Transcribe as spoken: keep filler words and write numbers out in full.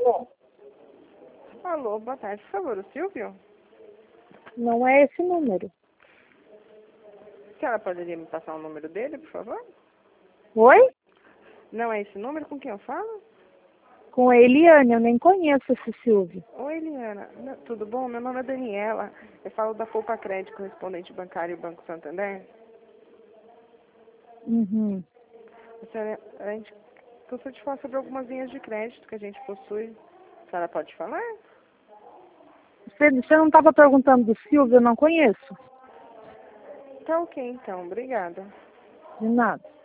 Alô? Alô, boa tarde, por favor, o Silvio? Não é esse número. A senhora poderia me passar o número dele, por favor? Oi? Não é esse número com quem eu falo? Com a Eliane, eu nem conheço esse Silvio. Oi, Eliana. Não, tudo bom? Meu nome é Daniela. Eu falo da Poupa Crédito, correspondente bancário Banco Santander. Uhum. A senhora, a gente gostaria de falar sobre algumas linhas de crédito que a gente possui. A senhora pode falar? Você, você não estava perguntando do Silvio, eu não conheço. Tá ok, então. Obrigada. De nada.